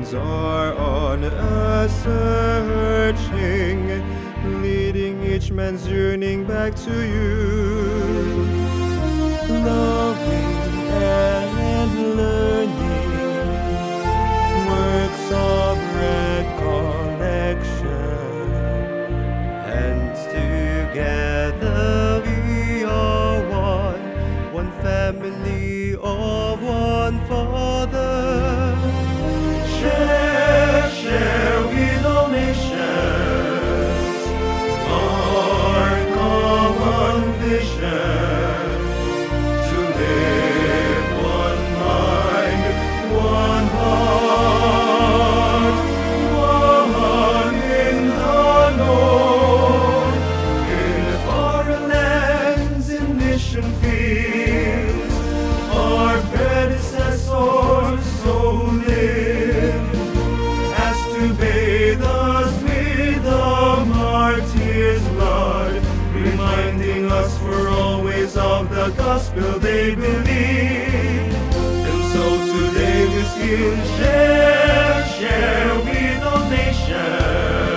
eyes are on us searching, leading each man's yearning back to you. Loving and learning, works of recollection, hands together we are one family of one Father. Share with all nations our common vision, to live one mind, one heart, one in the Lord. In foreign lands, in mission fields, our predecessors so lived, as to bathe us with the martyr's blood, reminding us for always of the gospel they believed. And so today we still share with all nations